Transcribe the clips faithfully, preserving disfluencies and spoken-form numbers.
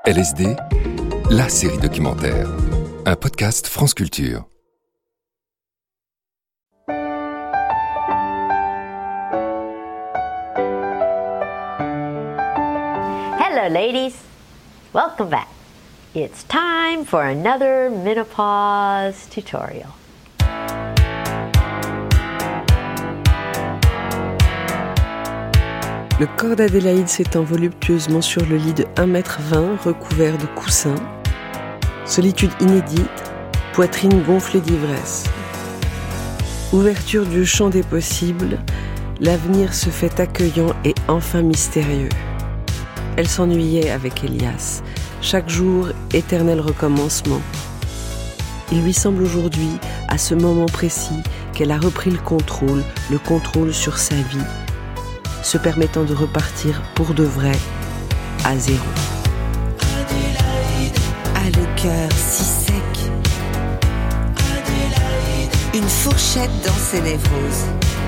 L S D, la série documentaire. Un podcast France Culture. Hello ladies, welcome back. It's time for another menopause tutorial. Le corps d'Adélaïde s'étend voluptueusement sur le lit de un mètre vingt recouvert de coussins. Solitude inédite, poitrine gonflée d'ivresse. Ouverture du champ des possibles, l'avenir se fait accueillant et enfin mystérieux. Elle s'ennuyait avec Elias. Chaque jour, éternel recommencement. Il lui semble aujourd'hui, à ce moment précis, qu'elle a repris le contrôle, le contrôle sur sa vie, se permettant de repartir pour de vrai à zéro. Adélaïde a le cœur si sec. Adélaïde, une fourchette dans ses névroses.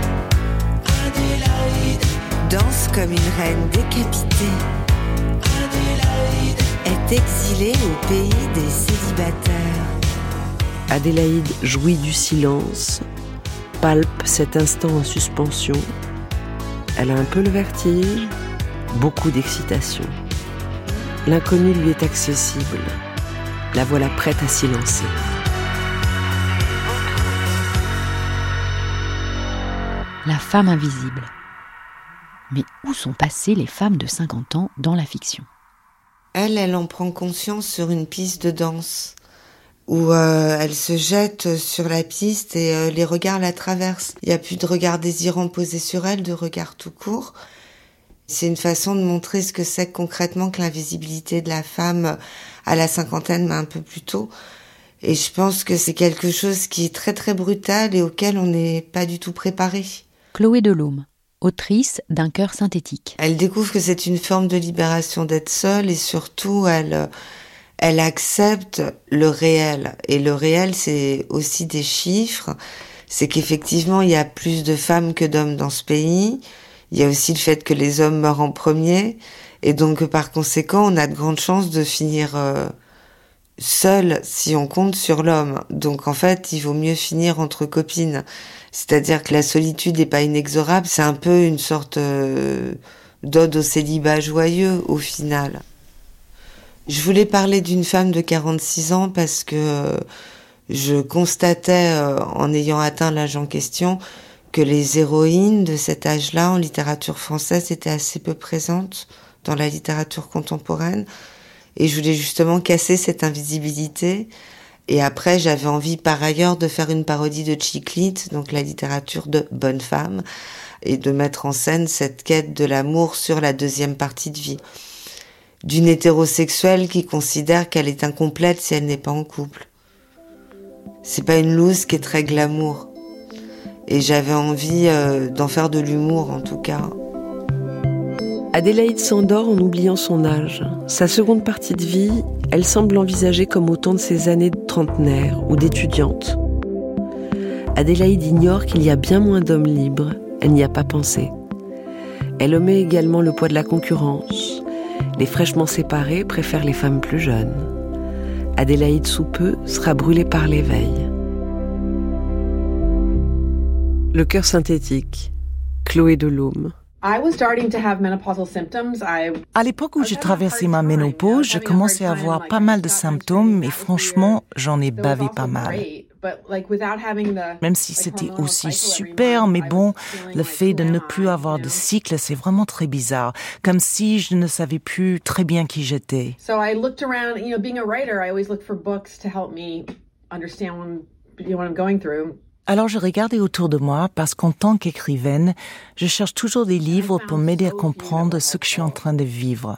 Adélaïde danse comme une reine décapitée. Adélaïde est exilée au pays des célibataires. Adélaïde jouit du silence, palpe cet instant en suspension. Elle a un peu le vertige, beaucoup d'excitation. L'inconnu lui est accessible. La voilà prête à s'y lancer. La femme invisible. Mais où sont passées les femmes de cinquante ans dans la fiction ? Elle, elle en prend conscience sur une piste de danse où euh, elle se jette sur la piste et euh, les regards la traversent. Il n'y a plus de regard désirant posé sur elle, de regard tout court. C'est une façon de montrer ce que c'est concrètement que l'invisibilité de la femme à la cinquantaine, mais un peu plus tôt. Et je pense que c'est quelque chose qui est très très brutal et auquel on n'est pas du tout préparé. Chloé Delhomme, autrice d'Un cœur synthétique. Elle découvre que c'est une forme de libération d'être seule et surtout elle... Elle accepte le réel. Et le réel, c'est aussi des chiffres. C'est qu'effectivement, il y a plus de femmes que d'hommes dans ce pays. Il y a aussi le fait que les hommes meurent en premier. Et donc, par conséquent, on a de grandes chances de finir euh, seul si on compte sur l'homme. Donc, en fait, il vaut mieux finir entre copines. C'est-à-dire que la solitude n'est pas inexorable. C'est un peu une sorte euh, d'ode au célibat joyeux, au final. Je voulais parler d'une femme de quarante-six ans parce que euh, je constatais, euh, en ayant atteint l'âge en question, que les héroïnes de cet âge-là, en littérature française, étaient assez peu présentes dans la littérature contemporaine. Et je voulais justement casser cette invisibilité. Et après, j'avais envie, par ailleurs, de faire une parodie de chick lit, donc la littérature de bonne femme, et de mettre en scène cette quête de l'amour sur la deuxième partie de vie. D'une hétérosexuelle qui considère qu'elle est incomplète si elle n'est pas en couple. C'est pas une loose qui est très glamour. Et j'avais envie euh, d'en faire de l'humour, en tout cas. Adélaïde s'endort en oubliant son âge. Sa seconde partie de vie, elle semble l'envisager comme autant de ses années de trentenaire ou d'étudiante. Adélaïde ignore qu'il y a bien moins d'hommes libres. Elle n'y a pas pensé. Elle omet également le poids de la concurrence. Les fraîchement séparés préfèrent les femmes plus jeunes. Adélaïde, sous peu, sera brûlée par l'éveil. Le cœur synthétique. Chloé Delhomme. À l'époque où j'ai traversé ma ménopause, je commençais à avoir pas mal de symptômes et franchement, j'en ai bavé pas mal. Même si c'était aussi super, mais bon, le fait de ne plus avoir de cycle, c'est vraiment très bizarre. Comme si je ne savais plus très bien qui j'étais. Alors je regardais autour de moi parce qu'en tant qu'écrivaine, je cherche toujours des livres pour m'aider à comprendre ce que je suis en train de vivre.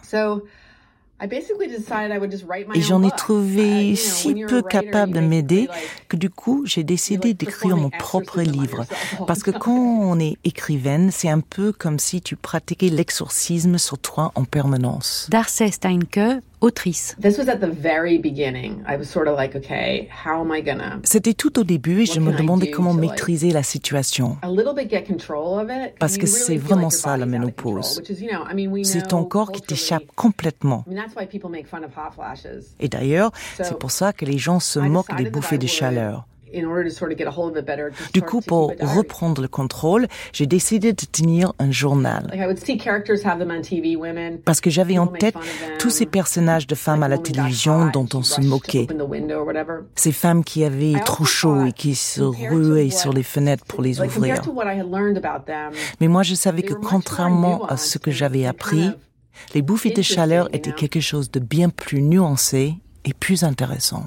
Et j'en ai trouvé si peu capable de m'aider que du coup, j'ai décidé d'écrire mon propre livre. Parce que quand on est écrivaine, c'est un peu comme si tu pratiquais l'exorcisme sur toi en permanence. Darcey Steinke, autrice. C'était tout au début et je me demandais comment maîtriser la situation. Parce que c'est vraiment ça la ménopause. C'est ton corps qui t'échappe complètement. Et d'ailleurs, c'est pour ça que les gens se moquent des bouffées de chaleur. Du coup, pour reprendre le contrôle, j'ai décidé de tenir un journal. Parce que j'avais en tête tous ces personnages de femmes à la télévision dont on se moquait. Ces femmes qui avaient trop chaud et qui se ruaient sur les fenêtres pour les ouvrir. Mais moi, je savais que contrairement à ce que j'avais appris, les bouffées de chaleur étaient quelque chose de bien plus nuancé et plus intéressant.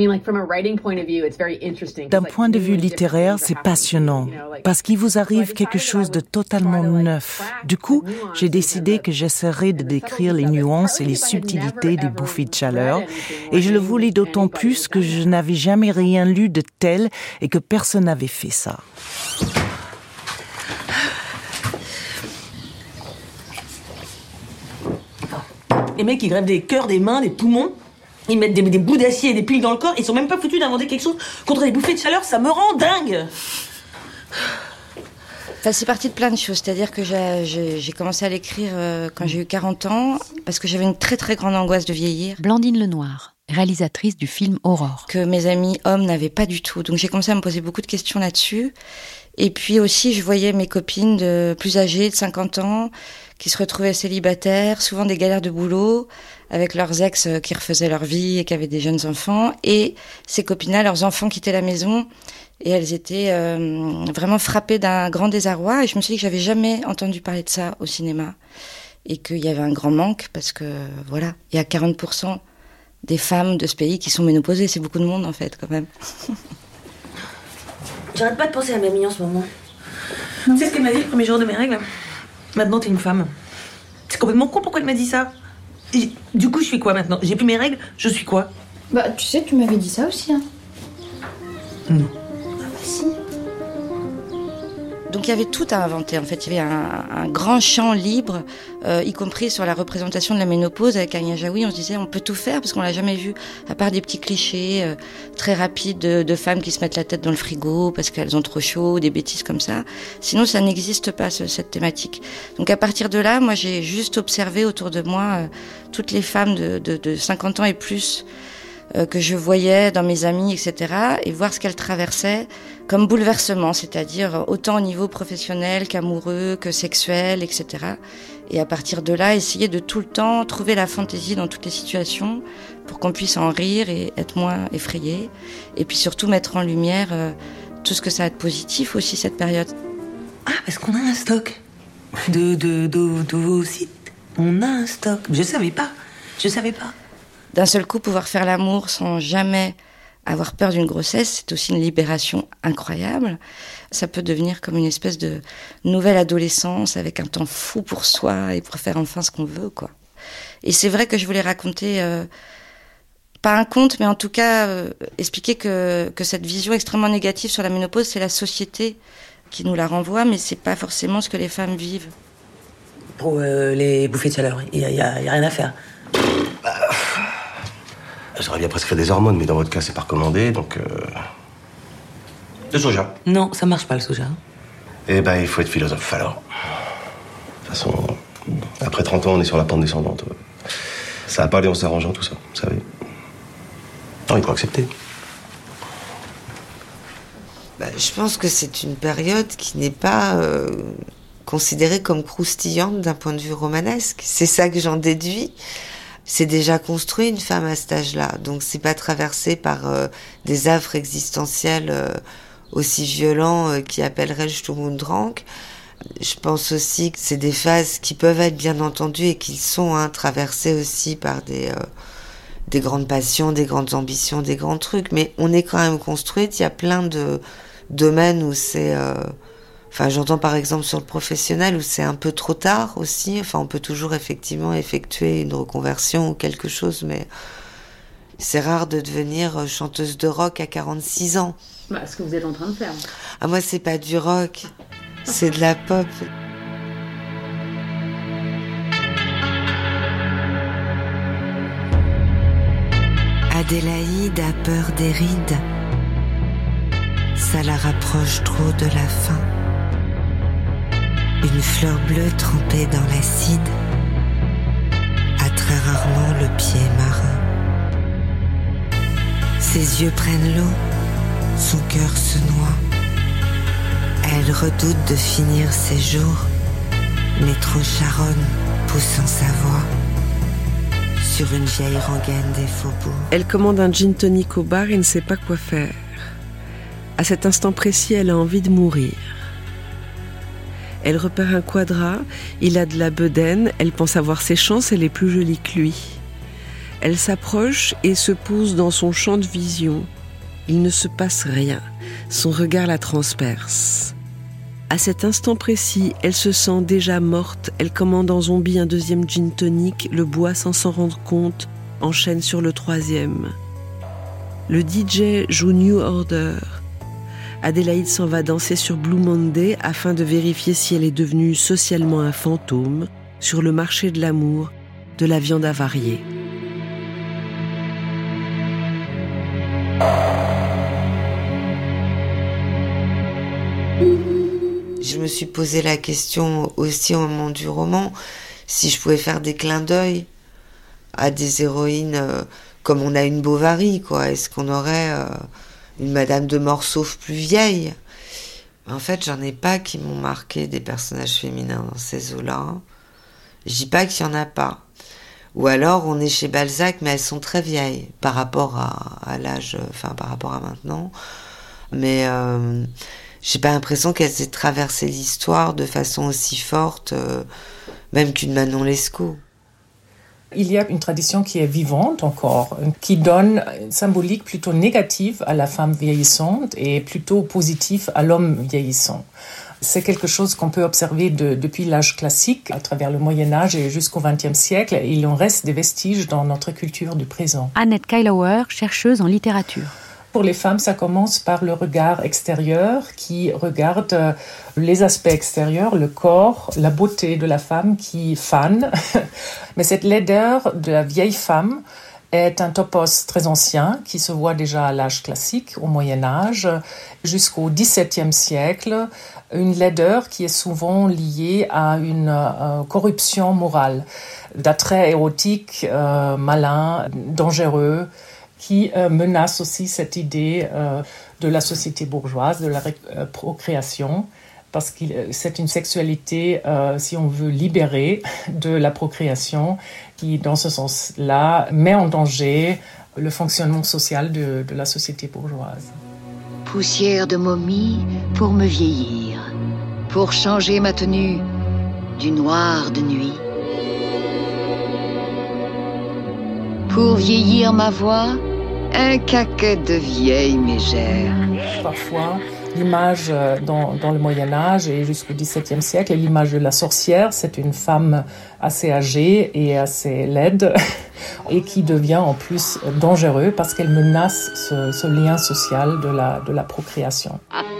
D'un point de vue littéraire, c'est passionnant, parce qu'il vous arrive quelque chose de totalement neuf. Du coup, j'ai décidé que j'essaierais de décrire les nuances et les subtilités des bouffées de chaleur, et je le voulais d'autant plus que je n'avais jamais rien lu de tel et que personne n'avait fait ça. Les mecs, ils grèvent des cœurs, des mains, des poumons. Ils mettent des, des bouts d'acier et des piles dans le corps. Ils sont même pas foutus d'inventer quelque chose contre les bouffées de chaleur. Ça me rend dingue. Enfin, c'est parti de plein de choses. C'est-à-dire que j'ai, j'ai, j'ai commencé à l'écrire euh, quand j'ai eu quarante ans, parce que j'avais une très très grande angoisse de vieillir. Blandine Lenoir, réalisatrice du film Aurore. Que mes amis hommes n'avaient pas du tout. Donc j'ai commencé à me poser beaucoup de questions là-dessus. Et puis aussi, je voyais mes copines de plus âgées, de cinquante ans, qui se retrouvaient célibataires, souvent des galères de boulot, avec leurs ex qui refaisaient leur vie et qui avaient des jeunes enfants. Et ces copines-là, leurs enfants quittaient la maison et elles étaient euh, vraiment frappées d'un grand désarroi. Et je me suis dit que j'avais jamais entendu parler de ça au cinéma et qu'il y avait un grand manque parce que, voilà, il y a quarante pour cent des femmes de ce pays qui sont ménopausées. C'est beaucoup de monde, en fait, quand même. J'arrête pas de penser à Mamie en ce moment. Tu sais ce qu'elle m'a dit le premier jour de mes règles ? Maintenant, t'es une femme. C'est complètement con pourquoi elle m'a dit ça. Et, du coup, je fais quoi maintenant ? J'ai plus mes règles, je suis quoi ? Bah, tu sais, tu m'avais dit ça aussi, hein. Non. Ah bah si. Donc il y avait tout à inventer, en fait. Il y avait un, un grand champ libre, euh, y compris sur la représentation de la ménopause. Avec Anya Jaoui, on se disait, on peut tout faire, parce qu'on l'a jamais vu, à part des petits clichés euh, très rapides de, de femmes qui se mettent la tête dans le frigo parce qu'elles ont trop chaud, des bêtises comme ça. Sinon, ça n'existe pas, ce, cette thématique. Donc à partir de là, moi, j'ai juste observé autour de moi euh, toutes les femmes de, de, de cinquante ans et plus euh, que je voyais dans mes amis, et cetera, et voir ce qu'elles traversaient comme bouleversement, c'est-à-dire autant au niveau professionnel qu'amoureux, que sexuel, et cetera. Et à partir de là, essayer de tout le temps trouver la fantaisie dans toutes les situations pour qu'on puisse en rire et être moins effrayé. Et puis surtout mettre en lumière euh, tout ce que ça a de positif aussi, cette période. Ah, parce qu'on a un stock de, de, de, de vos sites. On a un stock. Je savais pas. Je savais pas. D'un seul coup, pouvoir faire l'amour sans jamais avoir peur d'une grossesse, c'est aussi une libération incroyable. Ça peut devenir comme une espèce de nouvelle adolescence avec un temps fou pour soi et pour faire enfin ce qu'on veut, quoi. Et c'est vrai que je voulais raconter, euh, pas un conte, mais en tout cas euh, expliquer que, que cette vision extrêmement négative sur la ménopause, c'est la société qui nous la renvoie, mais c'est pas forcément ce que les femmes vivent. Pour euh, les bouffées de chaleur, il y a, y a, y a rien à faire. Bah, j'aurais bien prescrit des hormones, mais dans votre cas, c'est pas recommandé, donc... Euh... Le soja. Non, ça marche pas, le soja. Eh ben, il faut être philosophe, alors. De toute façon, après trente ans, on est sur la pente descendante. Ça va pas aller en s'arrangeant, tout ça, vous savez. Non, il faut accepter. Bah, je pense que c'est une période qui n'est pas euh, considérée comme croustillante d'un point de vue romanesque. C'est ça que j'en déduis. C'est déjà construit, une femme à cet âge-là. Donc c'est pas traversé par euh, des affres existentiels euh, aussi violents euh, qui appelleraient le Sturm und Drang. Je pense aussi que c'est des phases qui peuvent être bien entendues et qui sont hein, traversées aussi par des, euh, des grandes passions, des grandes ambitions, des grands trucs. Mais on est quand même construite. Il y a plein de domaines où c'est... Euh, Enfin, j'entends par exemple sur le professionnel où c'est un peu trop tard aussi. Enfin, on peut toujours effectivement effectuer une reconversion ou quelque chose, mais c'est rare de devenir chanteuse de rock à quarante-six ans. Bah, ce que vous êtes en train de faire. Ah, moi, c'est pas du rock, c'est de la pop. Adélaïde a peur des rides, ça la rapproche trop de la fin. Une fleur bleue trempée dans l'acide a très rarement le pied marin. Ses yeux prennent l'eau, son cœur se noie. Elle redoute de finir ses jours, mais trop charonne poussant sa voix sur une vieille rengaine des faubourgs. Elle commande un gin tonic au bar et ne sait pas quoi faire. À cet instant précis, elle a envie de mourir. Elle repère un quadra, il a de la bedaine, elle pense avoir ses chances, elle est plus jolie que lui. Elle s'approche et se pose dans son champ de vision. Il ne se passe rien, son regard la transperce. À cet instant précis, elle se sent déjà morte, elle commande en zombie un deuxième gin tonic, le boit sans s'en rendre compte, enchaîne sur le troisième. Le D J joue New Order. Adélaïde s'en va danser sur Blue Monday afin de vérifier si elle est devenue socialement un fantôme sur le marché de l'amour, de la viande avariée. Je me suis posé la question aussi au moment du roman, si je pouvais faire des clins d'œil à des héroïnes euh, comme on a une Bovary, quoi. Est-ce qu'on aurait euh, une Madame de Morsauf plus vieille ? En fait, j'en ai pas qui m'ont marqué des personnages féminins dans ces eaux-là. Je dis pas qu'il y en a pas. Ou alors, on est chez Balzac, mais elles sont très vieilles par rapport à, à l'âge, enfin par rapport à maintenant. Mais euh, j'ai pas l'impression qu'elles aient traversé l'histoire de façon aussi forte, euh, même qu'une Manon Lescaut. Il y a une tradition qui est vivante encore, qui donne une symbolique plutôt négative à la femme vieillissante et plutôt positive à l'homme vieillissant. C'est quelque chose qu'on peut observer de, depuis l'âge classique, à travers le Moyen-Âge et jusqu'au vingtième siècle. Et il en reste des vestiges dans notre culture du présent. Annette Kailauer, chercheuse en littérature. Pour les femmes, ça commence par le regard extérieur qui regarde les aspects extérieurs, le corps, la beauté de la femme qui fane. Mais cette laideur de la vieille femme est un topos très ancien qui se voit déjà à l'âge classique, au Moyen-Âge, jusqu'au dix-septième siècle. Une laideur qui est souvent liée à une euh, corruption morale, d'attrait érotique, euh, malin, dangereux, qui euh, menace aussi cette idée euh, de la société bourgeoise, de la ré- euh, procréation, parce que c'est une sexualité, euh, si on veut, libérée de la procréation, qui, dans ce sens-là, met en danger le fonctionnement social de, de la société bourgeoise. Poussière de momie pour me vieillir, pour changer ma tenue du noir de nuit. Pour vieillir ma voix, un caquet de vieille mégère. Parfois, l'image dans, dans le Moyen-Âge et jusqu'au dix-septième siècle, l'image de la sorcière, c'est une femme assez âgée et assez laide et qui devient en plus dangereuse parce qu'elle menace ce, ce lien social de la, de la procréation.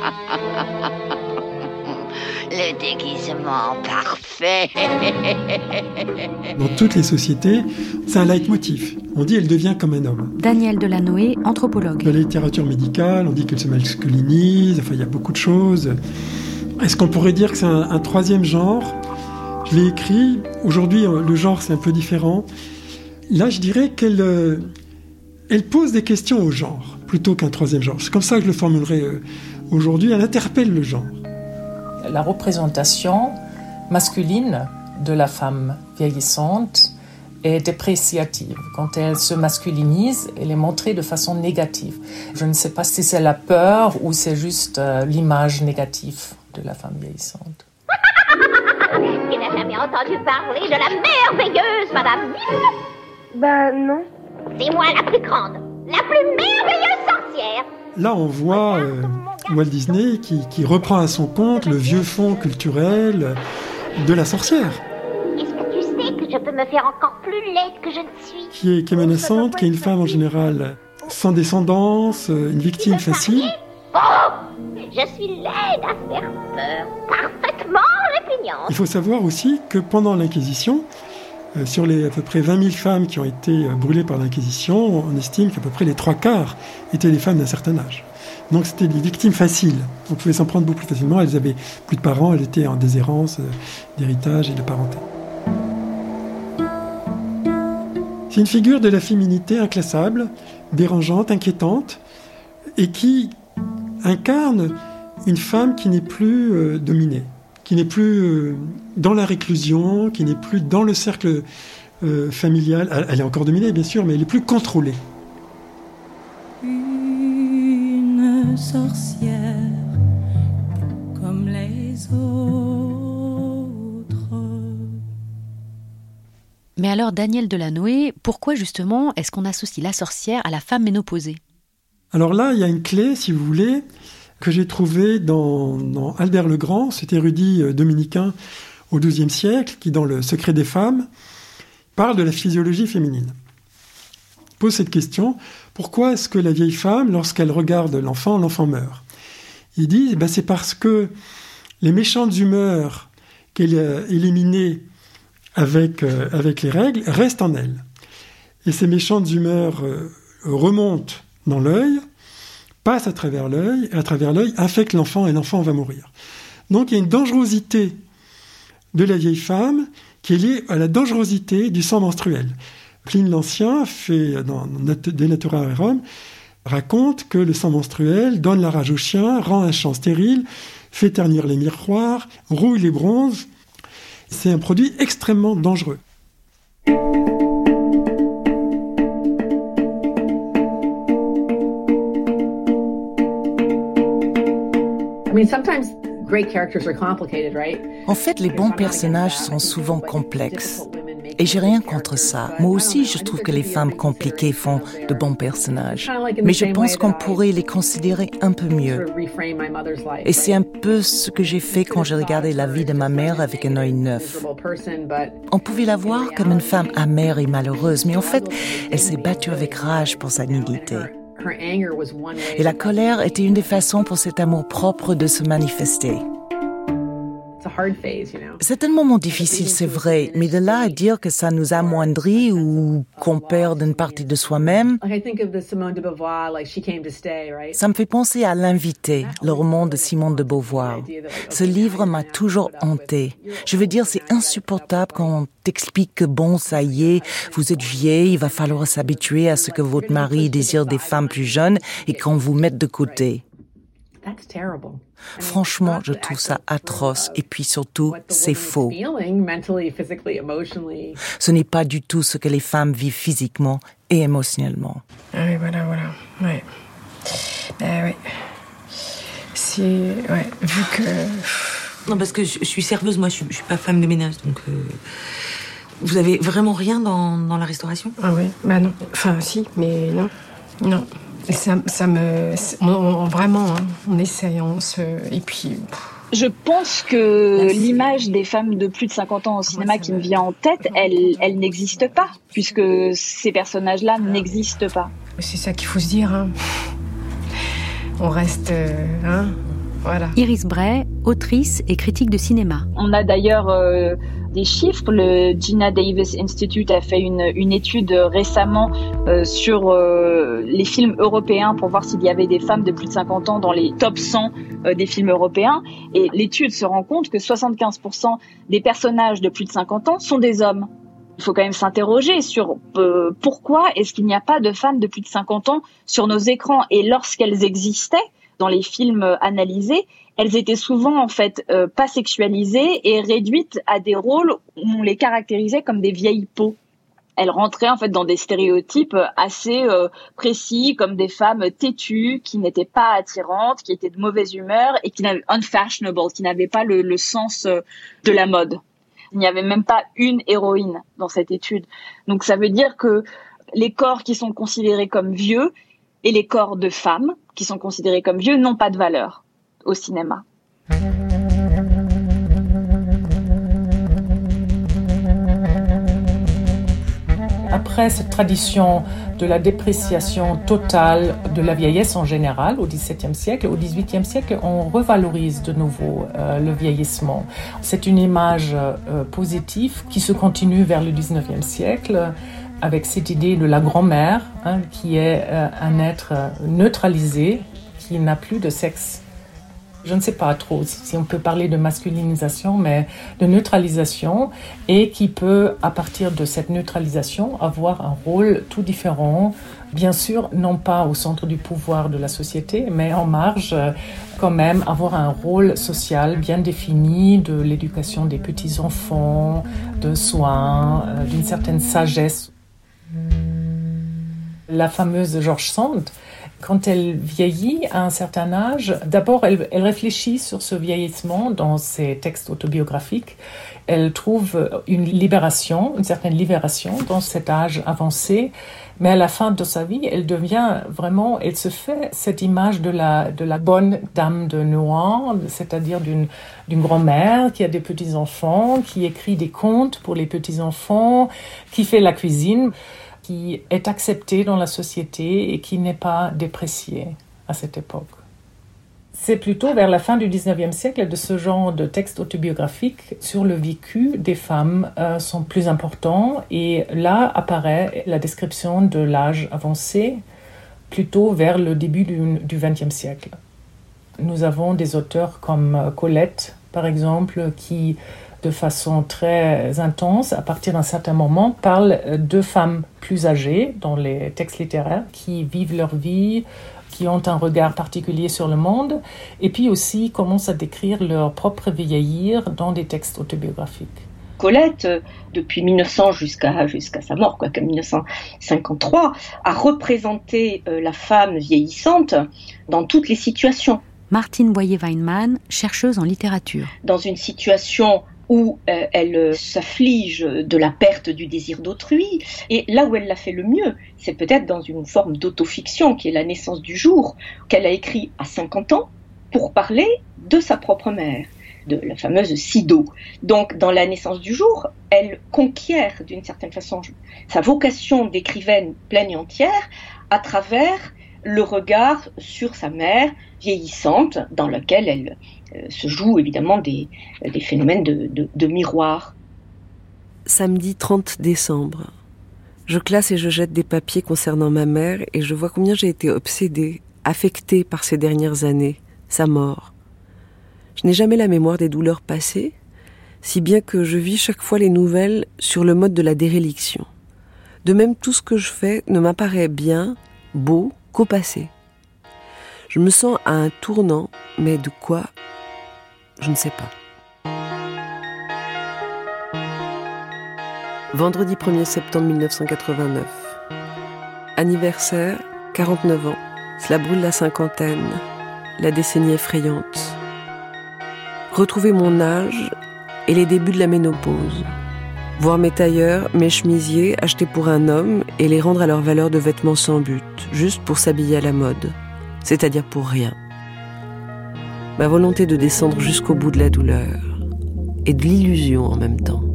Le déguisement parfait. Dans toutes les sociétés, c'est un leitmotiv. On dit elle devient comme un homme. Daniel Delanoë, anthropologue. Dans la littérature médicale, on dit qu'elle se masculinise, enfin il y a beaucoup de choses. Est-ce qu'on pourrait dire que c'est un, un troisième genre ? Je l'ai écrit, aujourd'hui le genre c'est un peu différent. Là je dirais qu'elle euh, elle pose des questions au genre, plutôt qu'un troisième genre. C'est comme ça que je le formulerai euh, aujourd'hui, elle interpelle le genre. La représentation masculine de la femme vieillissante est dépréciative. Quand elle se masculinise, elle est montrée de façon négative. Je ne sais pas si c'est la peur ou c'est juste euh, l'image négative de la femme vieillissante. Qui n'a jamais entendu parler de la merveilleuse Madame Mille ? Bah non. C'est moi la plus grande, la plus merveilleuse sorcière. Là, on voit euh, Walt Disney qui, qui reprend à son compte le vieux fond culturel de la sorcière. Est-ce que tu sais que je peux me faire encore plus laide que je ne suis ? Qui est, qui est menaçante, qui est une femme en général sans descendance, une victime facile. Oh ! Je suis laide à faire peur, parfaitement répugnante. Il faut savoir aussi que pendant l'Inquisition, Euh, sur les à peu près vingt mille femmes qui ont été euh, brûlées par l'Inquisition, on estime qu'à peu près les trois quarts étaient des femmes d'un certain âge. Donc c'était des victimes faciles. On pouvait s'en prendre beaucoup plus facilement. Elles avaient plus de parents, elles étaient en déshérence euh, d'héritage et de parenté. C'est une figure de la féminité inclassable, dérangeante, inquiétante, et qui incarne une femme qui n'est plus euh, dominée, qui n'est plus euh, dans la réclusion, qui n'est plus dans le cercle euh, familial. Elle, elle est encore dominée, bien sûr, mais elle est plus contrôlée. Une sorcière comme les autres. Mais alors, Daniel Delanoë, pourquoi justement est-ce qu'on associe la sorcière à la femme ménopausée ? Alors là, il y a une clé, si vous voulez, que j'ai trouvée dans, dans Albert le Grand, cet érudit dominicain au douzième siècle, qui, dans Le Secret des femmes, parle de la physiologie féminine. Il pose cette question, pourquoi est-ce que la vieille femme, lorsqu'elle regarde l'enfant, l'enfant meurt ? Il dit, eh ben, c'est parce que les méchantes humeurs qu'elle a éliminées avec, euh, avec les règles restent en elle. Et ces méchantes humeurs euh, remontent dans l'œil, passent à travers l'œil, et à travers l'œil infectent l'enfant, et l'enfant va mourir. Donc il y a une dangerosité de la vieille femme qui est liée à la dangerosité du sang menstruel. Pline l'Ancien, fait dans De Natura Rerum, raconte que le sang menstruel donne la rage au chien, rend un champ stérile, fait ternir les miroirs, rouille les bronzes. C'est un produit extrêmement dangereux. En fait, les bons personnages sont souvent complexes. Et j'ai rien contre ça. Moi aussi, je trouve que les femmes compliquées font de bons personnages. Mais je pense qu'on pourrait les considérer un peu mieux. Et c'est un peu ce que j'ai fait quand j'ai regardé la vie de ma mère avec un œil neuf. On pouvait la voir comme une femme amère et malheureuse, mais en fait, elle s'est battue avec rage pour sa dignité. Et la colère était une des façons pour cet amour propre de se manifester. C'est un moment difficile, c'est vrai, mais de là à dire que ça nous amoindrit ou qu'on perd une partie de soi-même, ça me fait penser à L'Invité, le roman de Simone de Beauvoir. Ce livre m'a toujours hanté. Je veux dire, c'est insupportable quand on t'explique que bon, ça y est, vous êtes vieille, il va falloir s'habituer à ce que votre mari désire des femmes plus jeunes et qu'on vous mette de côté. Franchement, je trouve ça atroce et puis surtout, c'est faux. Ce n'est pas du tout ce que les femmes vivent physiquement et émotionnellement. Ah oui, voilà, voilà, ouais. Ben oui. C'est, ouais, vu que... Non, parce que je, je suis serveuse, moi, je, je suis pas femme de ménage, donc... Euh, vous avez vraiment rien dans, dans la restauration ? Ah oui, bah non. Enfin, si, mais non. Non. Ça, ça me... On, on, vraiment, hein, on essaye, on se... Et puis... Je pense que l'image des femmes de plus de cinquante ans au cinéma qui me vient en tête, elle, elle n'existe pas, puisque ces personnages-là n'existent pas. C'est ça qu'il faut se dire, hein. On reste... Hein, voilà. Iris Bray, autrice et critique de cinéma. On a d'ailleurs... Euh, des chiffres. Le Gina Davis Institute a fait une, une étude récemment euh, sur euh, les films européens pour voir s'il y avait des femmes de plus de cinquante ans dans les top cent euh, des films européens. Et l'étude se rend compte que soixante-quinze pour cent des personnages de plus de cinquante ans sont des hommes. Il faut quand même s'interroger sur euh, pourquoi est-ce qu'il n'y a pas de femmes de plus de cinquante ans sur nos écrans. Et lorsqu'elles existaient dans les films analysés, elles étaient souvent en fait euh, pas sexualisées et réduites à des rôles où on les caractérisait comme des vieilles peaux. Elles rentraient en fait dans des stéréotypes assez euh, précis, comme des femmes têtues, qui n'étaient pas attirantes, qui étaient de mauvaise humeur et qui n'avaient unfashionable, qui n'avaient pas le, le sens euh, de la mode. Il n'y avait même pas une héroïne dans cette étude. Donc ça veut dire que les corps qui sont considérés comme vieux et les corps de femmes qui sont considérés comme vieux n'ont pas de valeur au cinéma. Après après cette tradition de la dépréciation totale de la vieillesse en général au dix-septième siècle, au dix-huitième siècle, on revalorise de nouveau euh, le vieillissement. C'est une image euh, positive qui se continue vers le dix-neuvième siècle avec cette idée de la grand-mère, hein, qui est euh, un être neutralisé, qui n'a plus de sexe. Je ne sais pas trop si on peut parler de masculinisation, mais de neutralisation, et qui peut, à partir de cette neutralisation, avoir un rôle tout différent. Bien sûr, non pas au centre du pouvoir de la société, mais en marge, quand même, avoir un rôle social bien défini de l'éducation des petits-enfants, de soins, d'une certaine sagesse. La fameuse George Sand, quand elle vieillit à un certain âge, d'abord elle, elle réfléchit sur ce vieillissement dans ses textes autobiographiques. Elle trouve une libération, une certaine libération dans cet âge avancé, mais à la fin de sa vie, elle devient vraiment, elle se fait cette image de la, de la bonne dame de Nohant, c'est-à-dire d'une, d'une grand-mère qui a des petits-enfants, qui écrit des contes pour les petits-enfants, qui fait la cuisine, qui est acceptée dans la société et qui n'est pas dépréciée à cette époque. C'est plutôt vers la fin du dix-neuvième siècle de ce genre de textes autobiographiques sur le vécu des femmes euh, sont plus importants, et là apparaît la description de l'âge avancé plutôt vers le début du, du vingtième siècle. Nous avons des auteurs comme Colette, par exemple, qui de façon très intense, à partir d'un certain moment, parle de femmes plus âgées dans les textes littéraires qui vivent leur vie, qui ont un regard particulier sur le monde, et puis aussi commencent à décrire leur propre vieillir dans des textes autobiographiques. Colette, depuis mille neuf cents jusqu'à, jusqu'à sa mort, quoi, comme mille neuf cent cinquante-trois, a représenté euh, la femme vieillissante dans toutes les situations. Martine Boyer-Weinman, chercheuse en littérature. Dans une situation où euh, elle s'afflige de la perte du désir d'autrui, et là où elle l'a fait le mieux, c'est peut-être dans une forme d'autofiction qui est La naissance du jour, qu'elle a écrit à cinquante ans pour parler de sa propre mère, de la fameuse Sido. Donc dans La naissance du jour, elle conquiert d'une certaine façon sa vocation d'écrivaine pleine et entière à travers le regard sur sa mère vieillissante, dans laquelle elle euh, se joue évidemment des, des phénomènes de, de, de miroir. Samedi trente décembre. Je classe et je jette des papiers concernant ma mère et je vois combien j'ai été obsédée, affectée par ces dernières années, sa mort. Je n'ai jamais la mémoire des douleurs passées, si bien que je vis chaque fois les nouvelles sur le mode de la déréliction. De même, tout ce que je fais ne m'apparaît bien, beau, qu'au passé. Je me sens à un tournant, mais de quoi ? Je ne sais pas. Vendredi premier septembre mille neuf cent quatre-vingt-neuf. Anniversaire, quarante-neuf ans. Cela brûle la cinquantaine, la décennie effrayante. Retrouver mon âge et les débuts de la ménopause. Voir mes tailleurs, mes chemisiers achetés pour un homme et les rendre à leur valeur de vêtements sans but, juste pour s'habiller à la mode, c'est-à-dire pour rien. Ma volonté de descendre jusqu'au bout de la douleur et de l'illusion en même temps.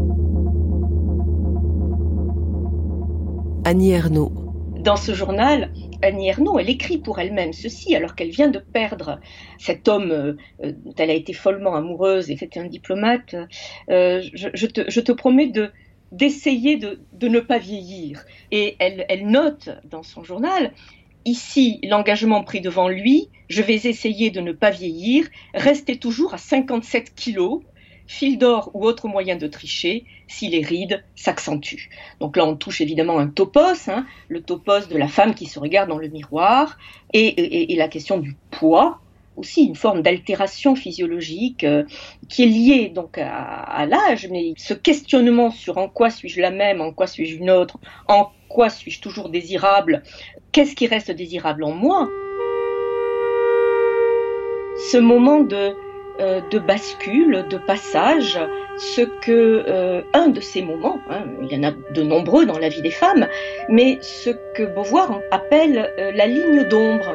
Annie Ernaux. Dans ce journal, Annie Ernaux, elle écrit pour elle-même ceci, alors qu'elle vient de perdre cet homme euh, dont elle a été follement amoureuse, et c'était un diplomate. Euh, je, je, te, je te promets de, d'essayer de, de ne pas vieillir. Et elle, elle note dans son journal, ici, l'engagement pris devant lui, je vais essayer de ne pas vieillir, rester toujours à cinquante-sept kilos, fil d'or ou autre moyen de tricher, si les rides s'accentuent. Donc là, on touche évidemment un topos, hein, le topos de la femme qui se regarde dans le miroir, et, et, et la question du poids, aussi une forme d'altération physiologique euh, qui est liée donc à, à l'âge, mais ce questionnement sur en quoi suis-je la même, en quoi suis-je une autre, en quoi suis-je toujours désirable, qu'est-ce qui reste désirable en moi ? Ce moment de de bascule, de passage, ce que euh, un de ces moments, hein, il y en a de nombreux dans la vie des femmes, mais ce que Beauvoir appelle euh, la ligne d'ombre.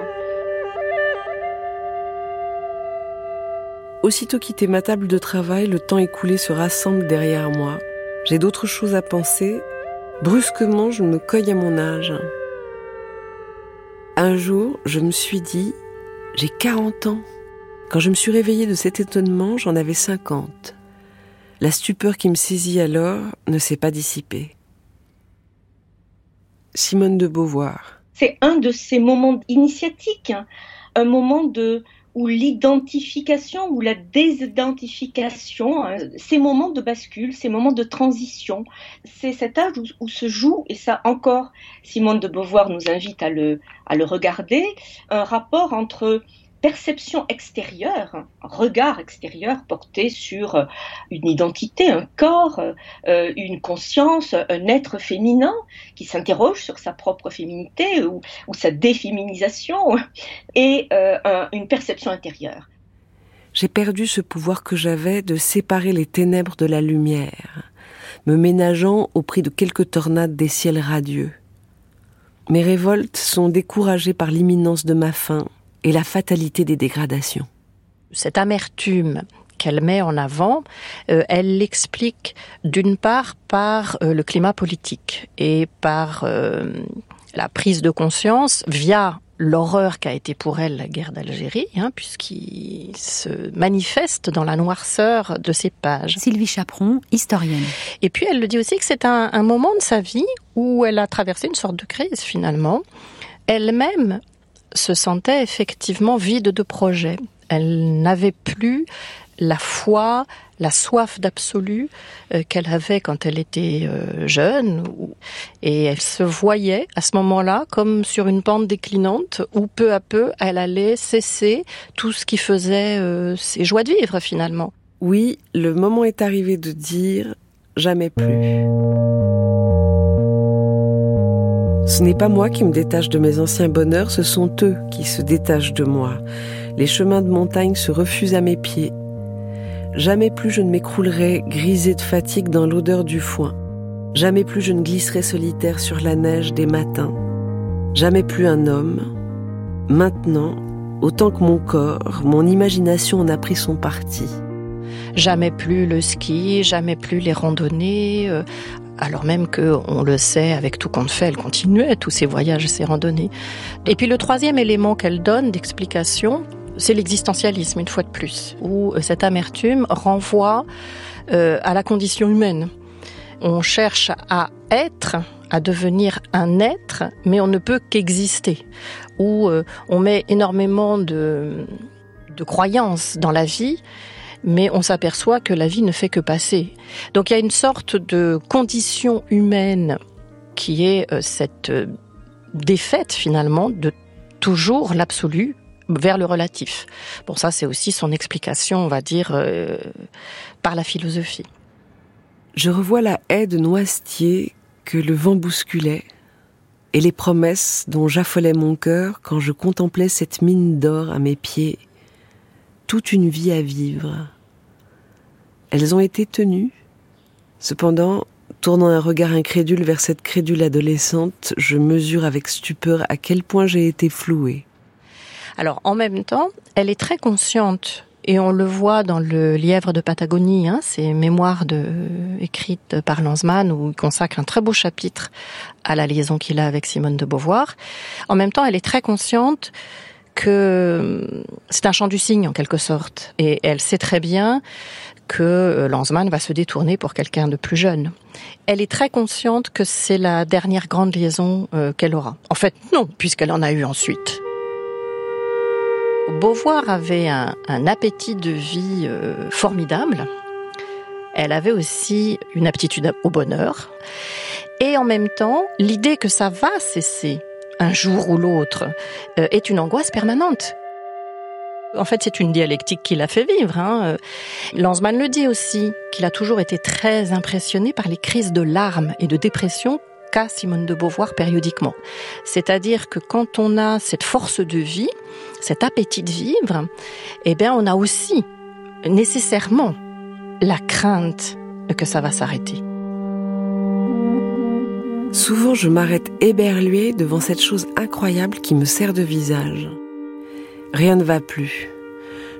Aussitôt quitté ma table de travail, le temps écoulé se rassemble derrière moi. J'ai d'autres choses à penser, Brusquement, je me cogne à mon âge. Un jour, je me suis dit, j'ai quarante ans. Quand je me suis réveillée de cet étonnement, j'en avais cinquante. La stupeur qui me saisit alors ne s'est pas dissipée. Simone de Beauvoir. C'est un de ces moments initiatiques, hein, un moment de, où l'identification ou la désidentification, hein, ces moments de bascule, ces moments de transition, c'est cet âge où, où se joue, et ça encore, Simone de Beauvoir nous invite à le, à le regarder, un rapport entre perception extérieure, un regard extérieur porté sur une identité, un corps, euh, une conscience, un être féminin qui s'interroge sur sa propre féminité ou, ou sa déféminisation, et euh, un, une perception intérieure. J'ai perdu ce pouvoir que j'avais de séparer les ténèbres de la lumière, me ménageant au prix de quelques tornades des ciels radieux. Mes révoltes sont découragées par l'imminence de ma fin et la fatalité des dégradations. Cette amertume qu'elle met en avant, euh, elle l'explique d'une part par euh, le climat politique et par euh, la prise de conscience via l'horreur qu'a été pour elle la guerre d'Algérie, hein, puisqu'il se manifeste dans la noirceur de ses pages. Sylvie Chaperon, historienne. Et puis elle le dit aussi que c'est un, un moment de sa vie où elle a traversé une sorte de crise finalement. Elle-même se sentait effectivement vide de projet. Elle n'avait plus la foi, la soif d'absolu euh, qu'elle avait quand elle était euh, jeune. Et elle se voyait à ce moment-là comme sur une pente déclinante où peu à peu elle allait cesser tout ce qui faisait euh, ses joies de vivre finalement. Oui, le moment est arrivé de dire « jamais plus ». Ce n'est pas moi qui me détache de mes anciens bonheurs, ce sont eux qui se détachent de moi. Les chemins de montagne se refusent à mes pieds. Jamais plus je ne m'écroulerai grisé de fatigue dans l'odeur du foin. Jamais plus je ne glisserai solitaire sur la neige des matins. Jamais plus un homme. Maintenant, autant que mon corps, mon imagination en a pris son parti. Jamais plus le ski, jamais plus les randonnées, euh, alors même que, on le sait, avec tout compte fait, elle continuait tous ses voyages et ses randonnées. Et puis le troisième élément qu'elle donne d'explication, c'est l'existentialisme, une fois de plus, où cette amertume renvoie euh, à la condition humaine. On cherche à être, à devenir un être, mais on ne peut qu'exister. Où euh, on met énormément de, de croyances dans la vie, mais on s'aperçoit que la vie ne fait que passer. Donc il y a une sorte de condition humaine qui est euh, cette euh, défaite finalement de toujours l'absolu vers le relatif. Bon, ça c'est aussi son explication, on va dire, euh, par la philosophie. Je revois la haie de noisetiers que le vent bousculait et les promesses dont j'affolais mon cœur quand je contemplais cette mine d'or à mes pieds. Toute une vie à vivre. Elles ont été tenues. Cependant, tournant un regard incrédule vers cette crédule adolescente, je mesure avec stupeur à quel point j'ai été flouée. Alors, en même temps, elle est très consciente, et on le voit dans le Lièvre de Patagonie, hein, ces mémoires de, écrites par Lanzmann, où il consacre un très beau chapitre à la liaison qu'il a avec Simone de Beauvoir. En même temps, elle est très consciente que c'est un chant du cygne, en quelque sorte, et elle sait très bien que Lanzmann va se détourner pour quelqu'un de plus jeune. Elle est très consciente que c'est la dernière grande liaison euh, qu'elle aura. En fait, non, puisqu'elle en a eu ensuite. Beauvoir avait un, un appétit de vie euh, formidable. Elle avait aussi une aptitude au bonheur. Et en même temps, l'idée que ça va cesser un jour ou l'autre euh, est une angoisse permanente. En fait, c'est une dialectique qui l'a fait vivre. Hein. Lanzmann le dit aussi, qu'il a toujours été très impressionné par les crises de larmes et de dépression qu'a Simone de Beauvoir périodiquement. C'est-à-dire que quand on a cette force de vie, cet appétit de vivre, eh bien, on a aussi nécessairement la crainte que ça va s'arrêter. Souvent, je m'arrête éberluée devant cette chose incroyable qui me sert de visage. Rien ne va plus.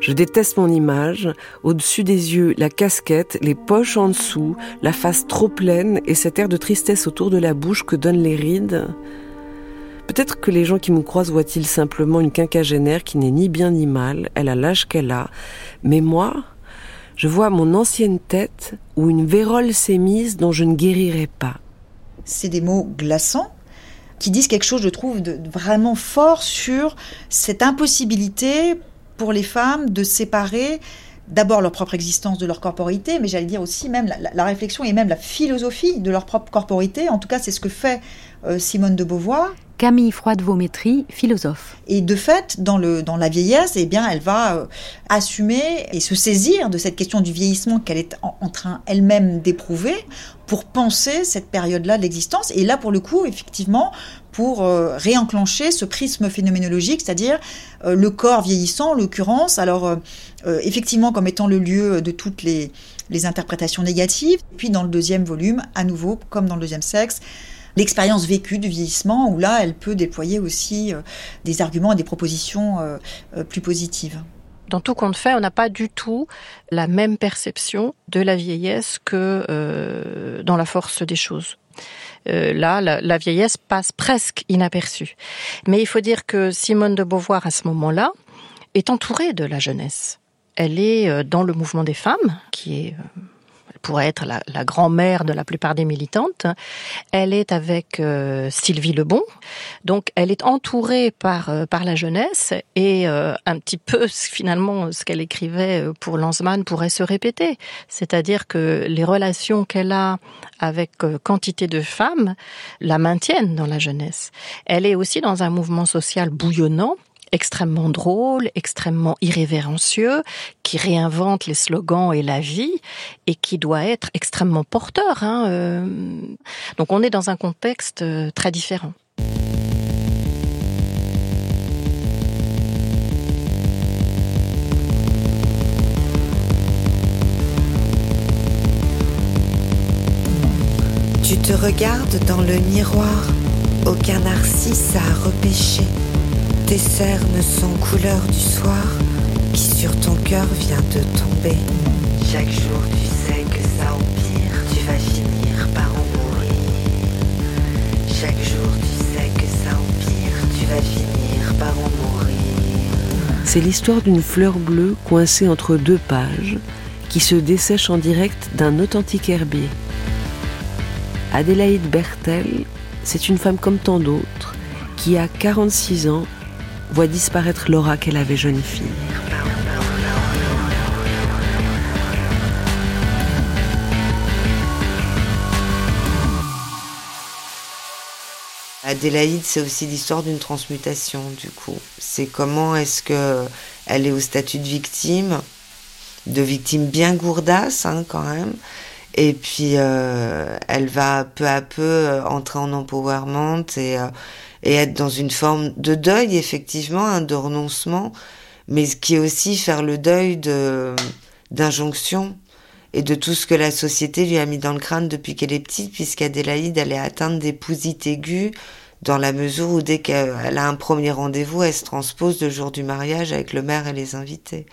Je déteste mon image, au-dessus des yeux, la casquette, les poches en dessous, la face trop pleine et cet air de tristesse autour de la bouche que donnent les rides. Peut-être que les gens qui me croisent voient-ils simplement une quinquagénaire qui n'est ni bien ni mal, elle a l'âge qu'elle a. Mais moi, je vois mon ancienne tête où une vérole s'est mise dont je ne guérirai pas. C'est des mots glaçants qui disent quelque chose, je trouve, de vraiment fort sur cette impossibilité pour les femmes de séparer d'abord leur propre existence de leur corporité, mais j'allais dire aussi même la, la, la réflexion et même la philosophie de leur propre corporité. En tout cas, c'est ce que fait euh, Simone de Beauvoir. Camille Froide-Vaumétry, philosophe. Et de fait, dans, le, dans la vieillesse, eh bien, elle va euh, assumer et se saisir de cette question du vieillissement qu'elle est en, en train elle-même d'éprouver pour penser cette période-là de l'existence. Et là, pour le coup, effectivement, pour euh, réenclencher ce prisme phénoménologique, c'est-à-dire euh, le corps vieillissant, en l'occurrence, alors euh, euh, effectivement comme étant le lieu de toutes les, les interprétations négatives. Puis dans le deuxième volume, à nouveau, comme dans le deuxième sexe, l'expérience vécue du vieillissement, où là, elle peut déployer aussi euh, des arguments et des propositions euh, euh, plus positives. Dans Tout compte fait, on n'a pas du tout la même perception de la vieillesse que euh, dans La force des choses. Euh, là, la, la vieillesse passe presque inaperçue. Mais il faut dire que Simone de Beauvoir, à ce moment-là, est entourée de la jeunesse. Elle est euh, dans le mouvement des femmes, qui est... Euh, pourrait être la, la grand-mère de la plupart des militantes. Elle est avec euh, Sylvie Lebon, donc elle est entourée par euh, par la jeunesse et euh, un petit peu finalement ce qu'elle écrivait pour Lanzmann pourrait se répéter, c'est-à-dire que les relations qu'elle a avec euh, quantité de femmes la maintiennent dans la jeunesse. Elle est aussi dans un mouvement social bouillonnant, extrêmement drôle, extrêmement irrévérencieux, qui réinvente les slogans et la vie, et qui doit être extrêmement porteur. Hein, euh... Donc on est dans un contexte euh, très différent. Tu te regardes dans le miroir, aucun narcisse à repêcher. Tes cernes sont couleur du soir qui sur ton cœur vient de tomber. Chaque jour tu sais que ça empire, tu vas finir par en mourir. Chaque jour tu sais que ça empire, tu vas finir par en mourir. C'est l'histoire d'une fleur bleue coincée entre deux pages qui se dessèche en direct d'un authentique herbier. Adélaïde Berthel, c'est une femme comme tant d'autres qui, à quarante-six ans, voit disparaître l'aura qu'elle avait jeune fille. Adélaïde, c'est aussi l'histoire d'une transmutation, du coup. C'est comment est-ce que elle est au statut de victime, de victime bien gourdasse, hein, quand même. Et puis, euh, elle va peu à peu entrer en empowerment et... Euh, et être dans une forme de deuil, effectivement, hein, de renoncement, mais qui est aussi faire le deuil de, d'injonction et de tout ce que la société lui a mis dans le crâne depuis qu'elle est petite, puisqu'Adélaïde, elle est atteinte d'épousite aiguë, dans la mesure où dès qu'elle a un premier rendez-vous, elle se transpose le jour du mariage avec le maire et les invités.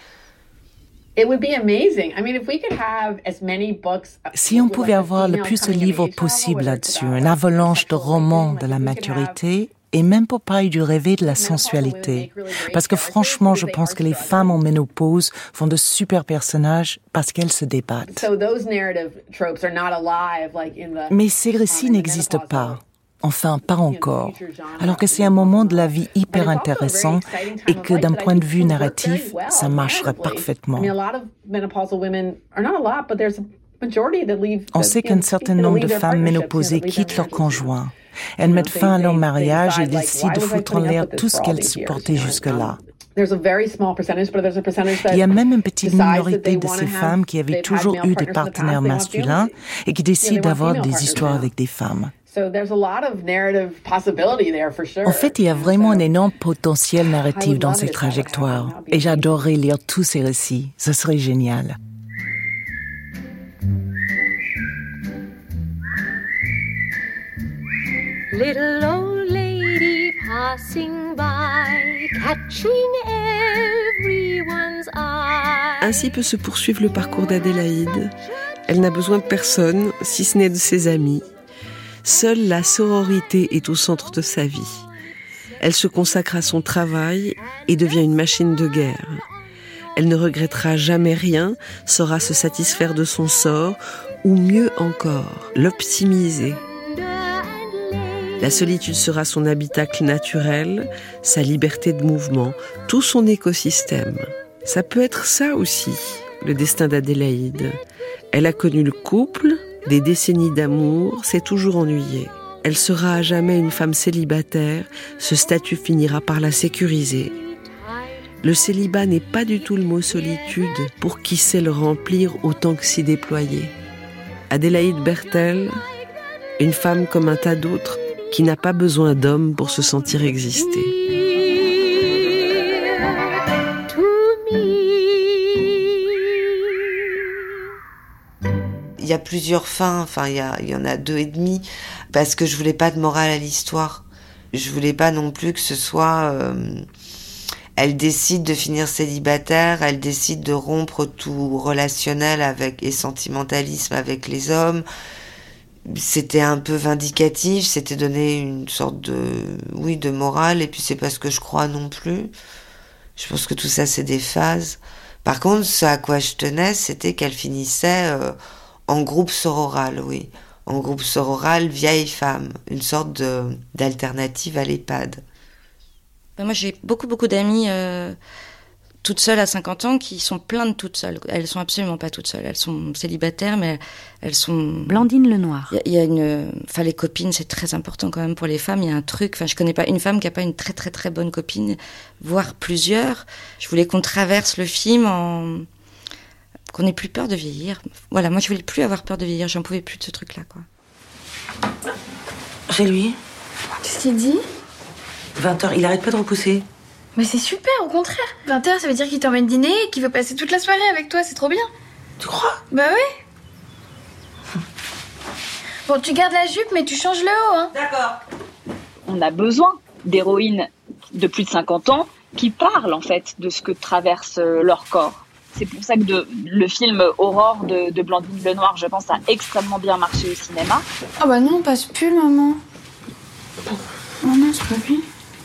Si on pouvait avoir le plus de livres possible là-dessus, une avalanche de romans de la maturité, et même pour parler du réveil de la sensualité. Parce que franchement, je pense que les femmes en ménopause font de super personnages parce qu'elles se débattent. Mais ces récits n'existent pas. Enfin, pas encore. Alors que c'est un moment de la vie hyper intéressant et que d'un point de vue narratif, ça marcherait parfaitement. On sait qu'un certain nombre de femmes ménopausées quittent leur conjoint. Elles mettent fin à leur mariage et décident de foutre en l'air tout ce qu'elles supportaient jusque-là. Il y a même une petite minorité de ces femmes qui avaient toujours eu des partenaires masculins et qui décident d'avoir des histoires avec des femmes. En fait, il y a vraiment un énorme potentiel narratif dans ces trajectoires et j'adorerais lire tous ces récits. Ce serait génial. Little old lady passing by, Ainsi peut se poursuivre le parcours d'Adélaïde. Elle n'a besoin de personne, si ce n'est de ses amis. Seule la sororité est au centre de sa vie. Elle se consacre à son travail et devient une machine de guerre. Elle ne regrettera jamais rien, saura se satisfaire de son sort, ou mieux encore, l'optimiser. La solitude sera son habitacle naturel, sa liberté de mouvement, tout son écosystème. Ça peut être ça aussi, le destin d'Adélaïde. Elle a connu le couple, des décennies d'amour, s'est toujours ennuyée. Elle sera à jamais une femme célibataire, ce statut finira par la sécuriser. Le célibat n'est pas du tout le mot solitude pour qui sait le remplir autant que s'y déployer. Adélaïde Berthel, une femme comme un tas d'autres, qui n'a pas besoin d'hommes pour se sentir exister. Il y a plusieurs fins, enfin il y, a, il y en a deux et demi, parce que je voulais pas de morale à l'histoire. Je voulais pas non plus que ce soit... Euh, elle décide de finir célibataire, elle décide de rompre tout relationnel avec et sentimentalisme avec les hommes. C'était un peu vindicatif, c'était donner une sorte de... oui, de morale, et puis c'est pas ce que je crois non plus. Je pense que tout ça, c'est des phases. Par contre, ce à quoi je tenais, c'était qu'elle finissait... Euh, en groupe sororal, oui. En groupe sororal, vieille femme. Une sorte de, d'alternative à l'EHPAD. Ben moi, j'ai beaucoup, beaucoup d'amies euh, toutes seules à cinquante ans qui sont plein de toutes seules. Elles sont absolument pas toutes seules. Elles sont célibataires, mais elles sont... Blandine Lenoir. Il y, y a une... Enfin, les copines, c'est très important quand même pour les femmes. Il y a un truc... Enfin, je connais pas une femme qui a pas une très, très, très bonne copine, voire plusieurs. Je voulais qu'on traverse le film en... qu'on n'ait plus peur de vieillir. Voilà, moi je voulais plus avoir peur de vieillir, j'en pouvais plus de ce truc-là, quoi. C'est lui. Qu'est-ce qu'il dit ? vingt heures, il arrête pas de repousser. Mais c'est super, au contraire. vingt heures, ça veut dire qu'il t'emmène dîner et qu'il veut passer toute la soirée avec toi, c'est trop bien. Tu crois ? Bah oui. Bon, tu gardes la jupe, mais tu changes le haut, hein. D'accord. On a besoin d'héroïnes de plus de cinquante ans qui parlent, en fait, de ce que traverse leur corps. C'est pour ça que de, le film Aurore de, de Blandine Lenoir, je pense, a extrêmement bien marché au cinéma. Ah bah non, on passe plus, maman. Oh non, c'est pas lui.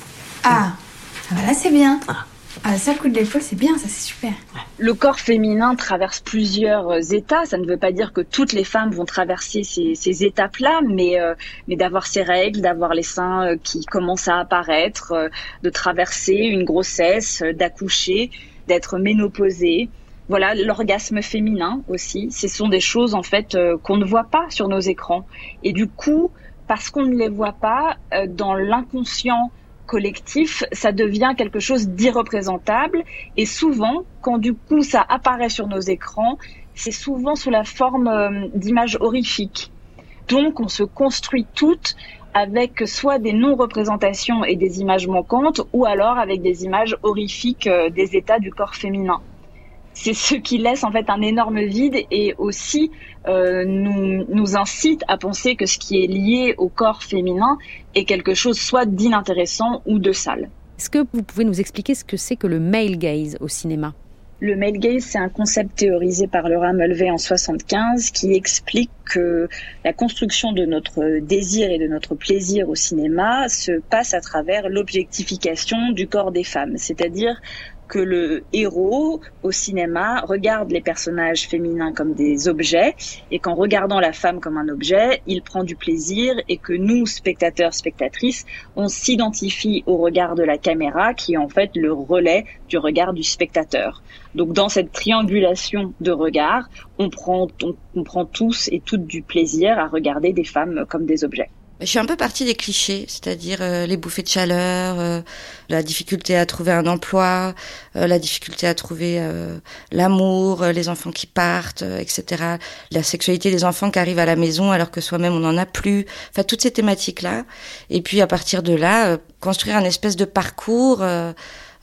Ah, ah bah là c'est bien. Ah, ça, le coup de l'épaule, c'est bien, ça c'est super. Le corps féminin traverse plusieurs états. Ça ne veut pas dire que toutes les femmes vont traverser ces, ces étapes-là, mais, euh, mais d'avoir ses règles, d'avoir les seins qui commencent à apparaître, euh, de traverser une grossesse, euh, d'accoucher, d'être ménopausée. Voilà, l'orgasme féminin aussi. Ce sont des choses, en fait, euh, qu'on ne voit pas sur nos écrans. Et du coup, parce qu'on ne les voit pas, euh, dans l'inconscient collectif, ça devient quelque chose d'irreprésentable. Et souvent, quand du coup ça apparaît sur nos écrans, c'est souvent sous la forme euh, d'images horrifiques. Donc, on se construit toutes avec soit des non-représentations et des images manquantes, ou alors avec des images horrifiques euh, des états du corps féminin. C'est ce qui laisse en fait un énorme vide et aussi euh, nous, nous incite à penser que ce qui est lié au corps féminin est quelque chose soit d'inintéressant ou de sale. Est-ce que vous pouvez nous expliquer ce que c'est que le male gaze au cinéma ? Le male gaze, c'est un concept théorisé par Laura Mulvey en soixante-quinze qui explique que la construction de notre désir et de notre plaisir au cinéma se passe à travers l'objectification du corps des femmes, c'est-à-dire que le héros au cinéma regarde les personnages féminins comme des objets et qu'en regardant la femme comme un objet, il prend du plaisir et que nous, spectateurs, spectatrices, on s'identifie au regard de la caméra qui est en fait le relais du regard du spectateur. Donc dans cette triangulation de regards, on prend, on, on prend tous et toutes du plaisir à regarder des femmes comme des objets. Je suis un peu partie des clichés, c'est-à-dire euh, les bouffées de chaleur, euh, la difficulté à trouver un emploi, euh, la difficulté à trouver euh, l'amour, euh, les enfants qui partent, euh, et cetera. La sexualité des enfants qui arrivent à la maison alors que soi-même on n'en a plus. Enfin, toutes ces thématiques-là. Et puis à partir de là, euh, construire un espèce de parcours euh,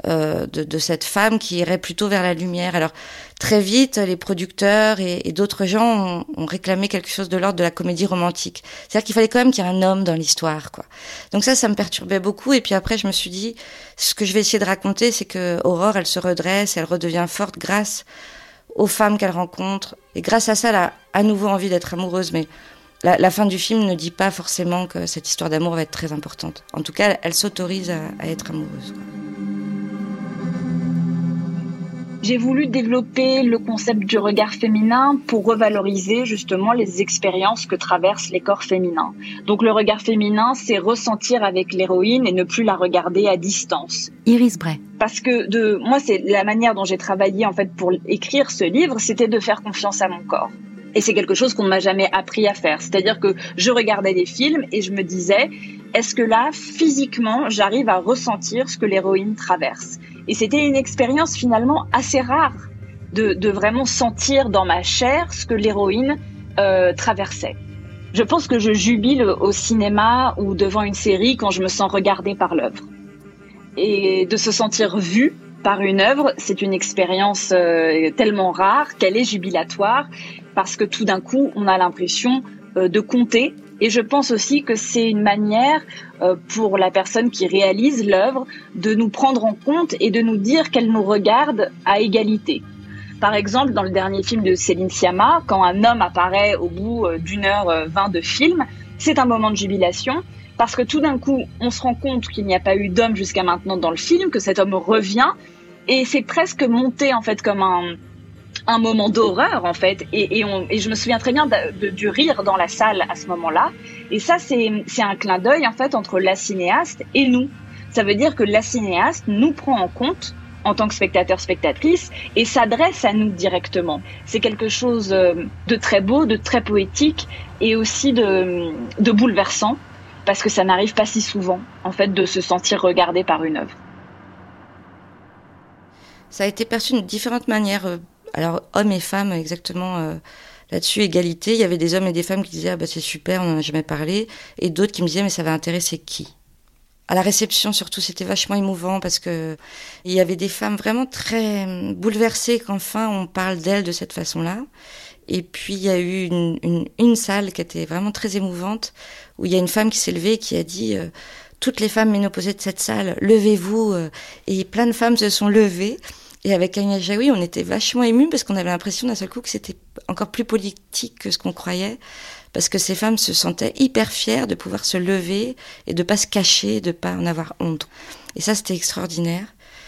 euh, de, de cette femme qui irait plutôt vers la lumière. Alors très vite, les producteurs et, et d'autres gens ont, ont réclamé quelque chose de l'ordre de la comédie romantique. C'est-à-dire qu'il fallait quand même qu'il y ait un homme dans l'histoire, quoi. Donc ça, ça me perturbait beaucoup. Et puis après, je me suis dit, ce que je vais essayer de raconter, c'est que Aurore, elle se redresse, elle redevient forte grâce aux femmes qu'elle rencontre. Et grâce à ça, elle a à nouveau envie d'être amoureuse. Mais la, la fin du film ne dit pas forcément que cette histoire d'amour va être très importante. En tout cas, elle, elle s'autorise à, à être amoureuse, quoi. J'ai voulu développer le concept du regard féminin pour revaloriser justement les expériences que traversent les corps féminins. Donc le regard féminin, c'est ressentir avec l'héroïne et ne plus la regarder à distance. Iris Bray. Parce que de moi, c'est la manière dont j'ai travaillé en fait pour écrire ce livre, c'était de faire confiance à mon corps. Et c'est quelque chose qu'on ne m'a jamais appris à faire. C'est-à-dire que je regardais des films et je me disais, est-ce que là, physiquement, j'arrive à ressentir ce que l'héroïne traverse ? Et c'était une expérience finalement assez rare de, de vraiment sentir dans ma chair ce que l'héroïne euh, traversait. Je pense que je jubile au cinéma ou devant une série quand je me sens regardée par l'œuvre. Et de se sentir vue par une œuvre, c'est une expérience euh, tellement rare qu'elle est jubilatoire parce que tout d'un coup, on a l'impression euh, de compter. Et je pense aussi que c'est une manière euh, pour la personne qui réalise l'œuvre de nous prendre en compte et de nous dire qu'elle nous regarde à égalité. Par exemple, dans le dernier film de Céline Sciamma, quand un homme apparaît au bout euh, d'une heure euh, vingt de film, c'est un moment de jubilation parce que tout d'un coup, on se rend compte qu'il n'y a pas eu d'homme jusqu'à maintenant dans le film, que cet homme revient et c'est presque monté en fait comme un... un moment d'horreur en fait et, et, on, et je me souviens très bien de, de, du rire dans la salle à ce moment-là et ça c'est, c'est un clin d'œil en fait entre la cinéaste et nous. Ça veut dire que la cinéaste nous prend en compte en tant que spectateur spectatrice et s'adresse à nous directement. C'est quelque chose de très beau, de très poétique et aussi de, de bouleversant parce que ça n'arrive pas si souvent en fait de se sentir regardé par une œuvre. Ça a été perçu de différentes manières. Alors, hommes et femmes, exactement euh, là-dessus, égalité. Il y avait des hommes et des femmes qui disaient « Ah bah c'est super, on n'en a jamais parlé ». Et d'autres qui me disaient « Mais ça va intéresser qui ?» À la réception, surtout, c'était vachement émouvant parce que il y avait des femmes vraiment très bouleversées qu'enfin on parle d'elles de cette façon-là. Et puis, il y a eu une, une, une salle qui était vraiment très émouvante où il y a une femme qui s'est levée et qui a dit euh, « Toutes les femmes ménopausées de cette salle, levez-vous ». Et plein de femmes se sont levées. Et avec Agnès Jaoui, on était vachement émus parce qu'on avait l'impression d'un seul coup que c'était encore plus politique que ce qu'on croyait, parce que ces femmes se sentaient hyper fières de pouvoir se lever et de pas se cacher, de pas en avoir honte. Et ça, c'était extraordinaire.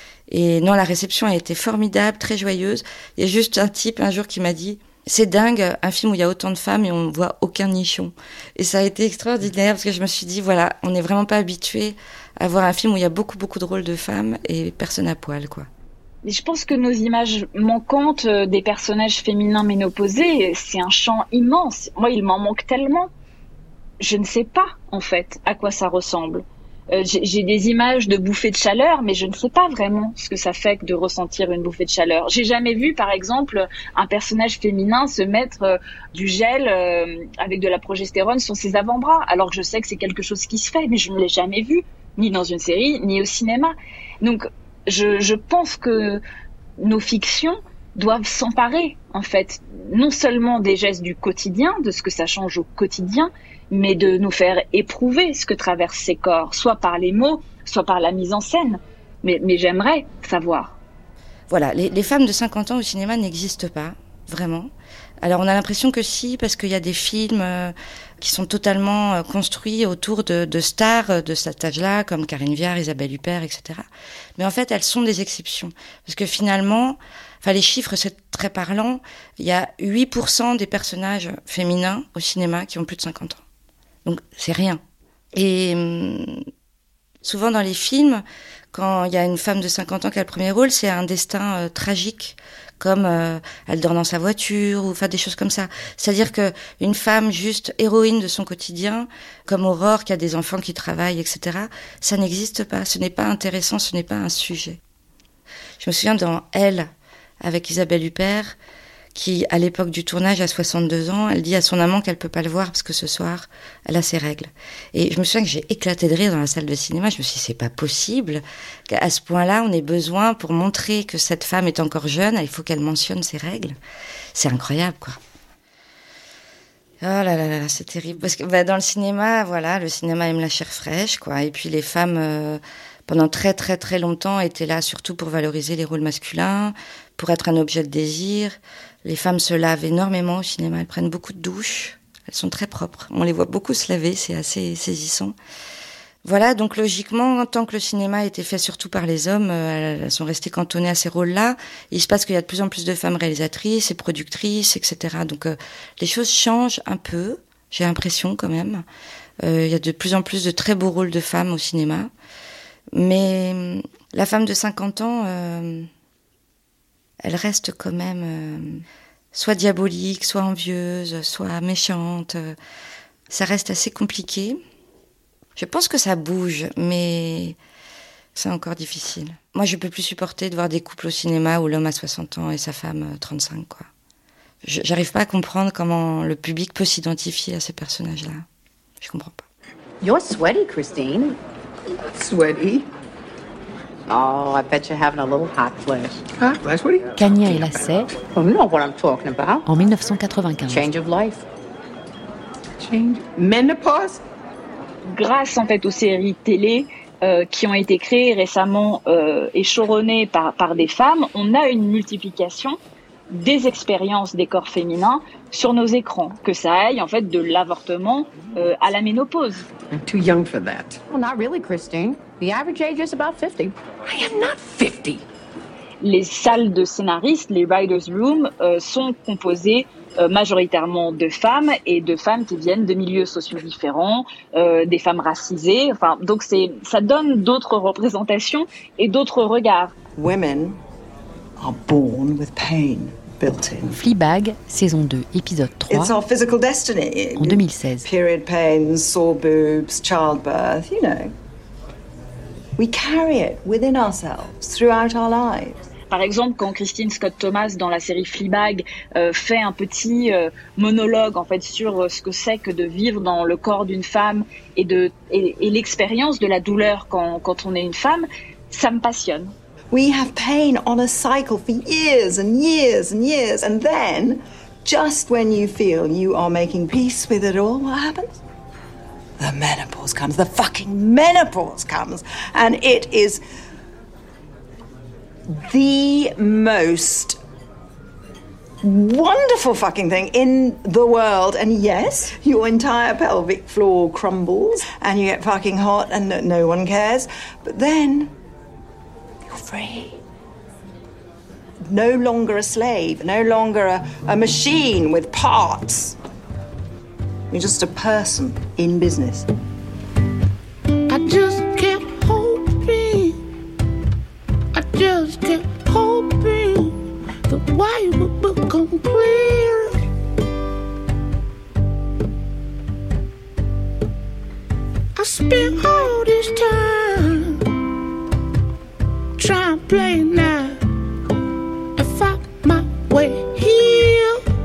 Et non, la réception a été formidable, très joyeuse. Il y a juste un type un jour qui m'a dit « C'est dingue, un film où il y a autant de femmes et on ne voit aucun nichon ». Et ça a été extraordinaire parce que je me suis dit, voilà, on n'est vraiment pas habitué à voir un film où il y a beaucoup, beaucoup de rôles de femmes et personne à poil, quoi. Je pense que nos images manquantes des personnages féminins ménopausés, c'est un champ immense. Moi, il m'en manque tellement. Je ne sais pas, en fait, à quoi ça ressemble. Euh, j'ai, j'ai des images de bouffées de chaleur, mais je ne sais pas vraiment ce que ça fait que de ressentir une bouffée de chaleur. J'ai jamais vu, par exemple, un personnage féminin se mettre euh, du gel euh, avec de la progestérone sur ses avant-bras, alors que je sais que c'est quelque chose qui se fait, mais je ne l'ai jamais vu, ni dans une série, ni au cinéma. Donc, Je, je pense que nos fictions doivent s'emparer, en fait, non seulement des gestes du quotidien, de ce que ça change au quotidien, mais de nous faire éprouver ce que traversent ces corps, soit par les mots, soit par la mise en scène. Mais, mais j'aimerais savoir. Voilà, les, les femmes de cinquante ans au cinéma n'existent pas, vraiment. Alors on a l'impression que si, parce qu'il y a des films euh, qui sont totalement euh, construits autour de, de stars de cet âge-là, comme Karine Viard, Isabelle Huppert, et cetera. Mais en fait, elles sont des exceptions. Parce que finalement, enfin les chiffres, c'est très parlant, il y a huit pour cent des personnages féminins au cinéma qui ont plus de cinquante ans. Donc c'est rien. Et hum, souvent dans les films, quand il y a une femme de cinquante ans qui a le premier rôle, c'est un destin euh, tragique, comme euh, elle dort dans sa voiture, ou enfin des choses comme ça. C'est-à-dire que une femme juste héroïne de son quotidien, comme Aurore qui a des enfants qui travaillent, et cetera, ça n'existe pas. Ce n'est pas intéressant, ce n'est pas un sujet. Je me souviens dans Elle, avec Isabelle Huppert, qui, à l'époque du tournage, a soixante-deux ans, elle dit à son amant qu'elle peut pas le voir parce que ce soir, elle a ses règles. Et je me souviens que j'ai éclaté de rire dans la salle de cinéma. Je me suis dit, c'est pas possible qu'à ce point-là, on ait besoin, pour montrer que cette femme est encore jeune, il faut qu'elle mentionne ses règles. C'est incroyable, quoi. Oh là là là, c'est terrible. Parce que bah, dans le cinéma, voilà, le cinéma aime la chair fraîche, quoi. Et puis les femmes, euh, pendant très très très longtemps, étaient là surtout pour valoriser les rôles masculins, pour être un objet de désir. Les femmes se lavent énormément au cinéma, elles prennent beaucoup de douches, elles sont très propres. On les voit beaucoup se laver, c'est assez saisissant. Voilà, donc logiquement, tant que le cinéma était fait surtout par les hommes, euh, elles sont restées cantonnées à ces rôles-là. Il se passe qu'il y a de plus en plus de femmes réalisatrices et productrices, et cetera. Donc euh, les choses changent un peu, j'ai l'impression quand même. Euh, il y a de plus en plus de très beaux rôles de femmes au cinéma. Mais euh, la femme de cinquante ans... Euh, elle reste quand même euh, soit diabolique, soit envieuse, soit méchante. Ça reste assez compliqué. Je pense que ça bouge, mais c'est encore difficile. Moi, je peux plus supporter de voir des couples au cinéma où l'homme a soixante ans et sa femme trente-cinq, quoi. Je, j'arrive pas à comprendre comment le public peut s'identifier à ces personnages-là. Je comprends pas. You're sweaty, Christine. Sweaty? Oh, I bet you're having a little hot flash. Hot flash? What are you... Kanya et Lacey. Oh, you know what I'm talking about. En dix-neuf cent quatre-vingt-quinze. Change of life. Change. Menopause. Grâce en fait aux séries télé euh, qui ont été créées récemment euh, et choronnées par par des femmes, on a une multiplication des expériences des corps féminins sur nos écrans, que ça aille en fait de l'avortement euh, à la ménopause. I'm too young for that. Well, not really, Christine. The average age is about fifty. I am not fifty. Les salles de scénaristes, les writers' rooms, euh, sont composées euh, majoritairement de femmes et de femmes qui viennent de milieux sociaux différents, euh, des femmes racisées. Enfin, donc c'est, ça donne d'autres représentations et d'autres regards. Women are born with pain built in. Fleabag, saison deux, épisode trois. It's our physical destiny. En deux mille seize. Period pains, sore boobs, childbirth, you know. We carry it within ourselves throughout our lives. Par exemple, quand Christine Scott Thomas dans la série Fleabag euh, fait un petit euh, monologue en fait sur euh, ce que c'est que de vivre dans le corps d'une femme et de et, et l'expérience de la douleur quand quand on est une femme, ça me passionne. We have pain on a cycle for years and years and years, and then just when you feel you are making peace with it all, what happens? The menopause comes, the fucking menopause comes, and it is the most wonderful fucking thing in the world. And yes, your entire pelvic floor crumbles and you get fucking hot and no, no one cares. But then you're free. No longer a slave, no longer a, a machine with parts. You're just a person in business. I just kept hoping, I just kept hoping the white would become clear. I spent all this time trying to play now and find my way here.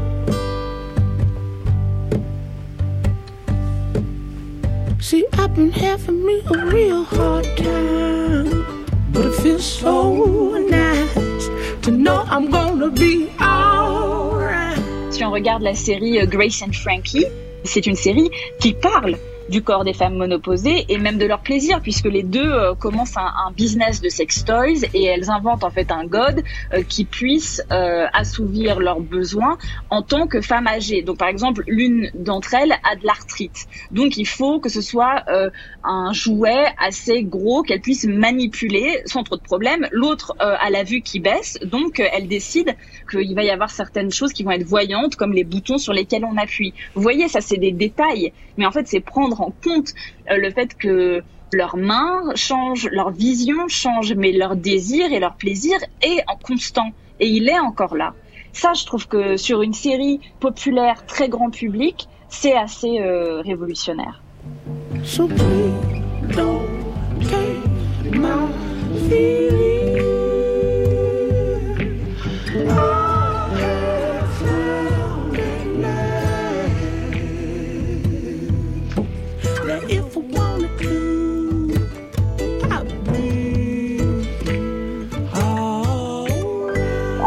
See, I've been having me a real hard time, but it feels so nice to know I'm gonna be alright. Si on regarde la série Grace and Frankie, c'est une série qui parle du corps des femmes monopausées et même de leur plaisir, puisque les deux euh, commencent un, un business de sex toys et elles inventent en fait un god euh, qui puisse euh, assouvir leurs besoins en tant que femme âgée. Donc par exemple, l'une d'entre elles a de l'arthrite, donc il faut que ce soit euh, un jouet assez gros qu'elle puisse manipuler sans trop de problèmes. L'autre euh, a la vue qui baisse, donc euh, elle décide qu'il va y avoir certaines choses qui vont être voyantes, comme les boutons sur lesquels on appuie. Vous voyez, ça c'est des détails, mais en fait c'est prendre en compte euh, le fait que leurs mains changent, leur vision change, mais leur désir et leur plaisir est en constant. Et il est encore là. Ça, je trouve que sur une série populaire, très grand public, c'est assez euh, révolutionnaire. So please don't take my feelings. I have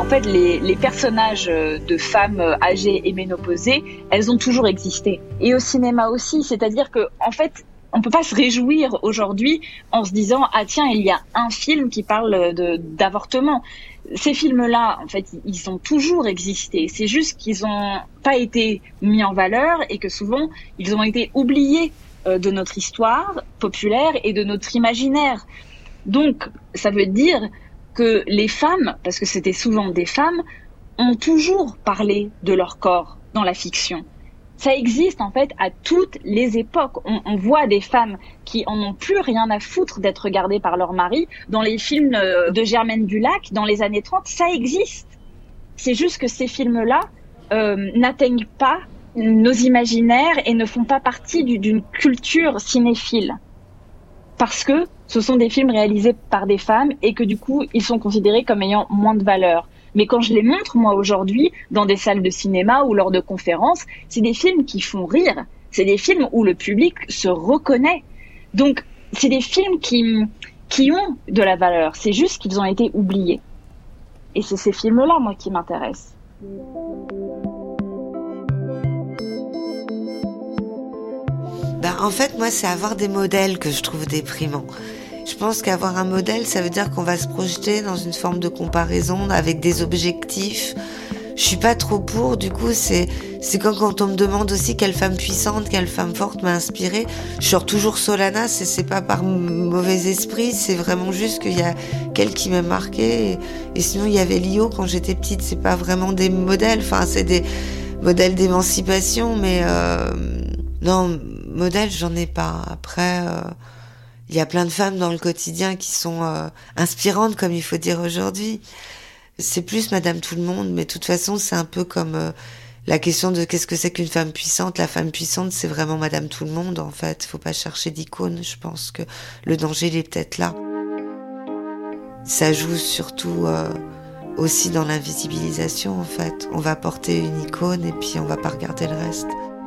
en fait, les, les personnages de femmes âgées et ménopausées, elles ont toujours existé. Et au cinéma aussi, c'est-à-dire que, en fait, on peut pas se réjouir aujourd'hui en se disant ah tiens, il y a un film qui parle de d'avortement. Ces films-là, en fait, ils ont toujours existé. C'est juste qu'ils ont pas été mis en valeur et que souvent ils ont été oubliés de notre histoire populaire et de notre imaginaire. Donc, ça veut dire que les femmes, parce que c'était souvent des femmes, ont toujours parlé de leur corps dans la fiction. Ça existe en fait à toutes les époques. On, on voit des femmes qui en ont plus rien à foutre d'être regardées par leur mari. Dans les films de Germaine Dulac, dans les années trente, ça existe. C'est juste que ces films-là euh, n'atteignent pas nos imaginaires et ne font pas partie du, d'une culture cinéphile. Parce que ce sont des films réalisés par des femmes et que du coup, ils sont considérés comme ayant moins de valeur. Mais quand je les montre, moi, aujourd'hui, dans des salles de cinéma ou lors de conférences, c'est des films qui font rire. C'est des films où le public se reconnaît. Donc, c'est des films qui, qui ont de la valeur. C'est juste qu'ils ont été oubliés. Et c'est ces films-là, moi, qui m'intéressent. Ben, en fait, moi, c'est avoir des modèles que je trouve déprimants. Je pense qu'avoir un modèle, ça veut dire qu'on va se projeter dans une forme de comparaison avec des objectifs. Je suis pas trop pour, du coup, c'est, c'est comme quand on me demande aussi quelle femme puissante, quelle femme forte m'a inspirée. Je sors toujours Solana, c'est, c'est pas par mauvais esprit, c'est vraiment juste qu'il y a qu'elle qui m'a marqué. Et, et sinon, il y avait Lio quand j'étais petite, c'est pas vraiment des modèles, enfin, c'est des modèles d'émancipation, mais euh, non, modèle, j'en ai pas. Après, euh, il y a plein de femmes dans le quotidien qui sont euh, inspirantes, comme il faut dire aujourd'hui. C'est plus Madame Tout-le-Monde, mais de toute façon, c'est un peu comme euh, la question de qu'est-ce que c'est qu'une femme puissante. La femme puissante, c'est vraiment Madame Tout-le-Monde, en fait. Faut pas chercher d'icône. Je pense que le danger, il est peut-être là. Ça joue surtout euh, aussi dans l'invisibilisation, en fait. On va porter une icône et puis on va pas regarder le reste.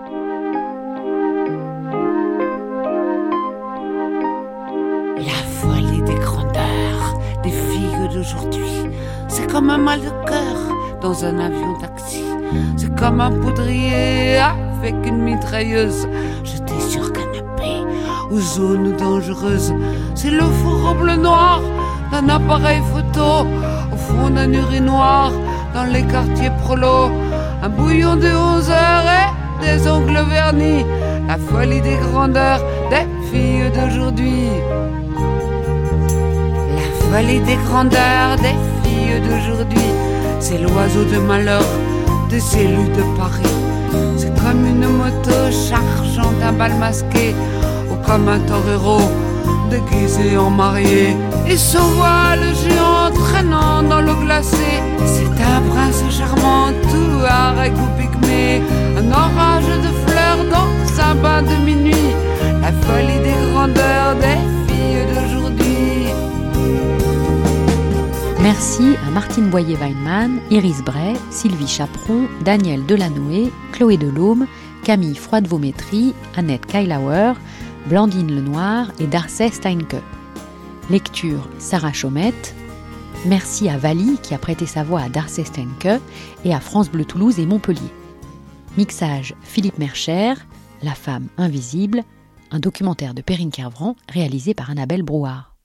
D'aujourd'hui, c'est comme un mal de cœur dans un avion taxi. C'est comme un poudrier avec une mitrailleuse jeté sur canapé ou zone dangereuse. C'est le four au bleu noir d'un appareil photo au fond d'un urinoir dans les quartiers prolos. Un bouillon de onze heures et des ongles vernis. La folie des grandeurs des filles d'aujourd'hui. Folie des grandeurs des filles d'aujourd'hui, c'est l'oiseau de malheur des élus de Paris. C'est comme une moto chargeant un bal masqué ou comme un torero déguisé en marié. Et son voile géant traînant dans l'eau glacée, c'est un prince charmant tout arrêt ou pygmée. Un orage de fleurs dans un bain de minuit, la folie des grandeurs des filles d'aujourd'hui. Merci à Martine Boyer-Weinman, Iris Bray, Sylvie Chaperon, Danielle Delanoë, Chloé Delhomme, Camille Froide-Vaumétry, Annette Kailauer, Blandine Lenoir et Darcey Steinke. Lecture Sarah Chaumette. Merci à Vali qui a prêté sa voix à Darcey Steinke et à France Bleu Toulouse et Montpellier. Mixage Philippe Mercher, La femme invisible, un documentaire de Perrine Kervran réalisé par Annabelle Brouard.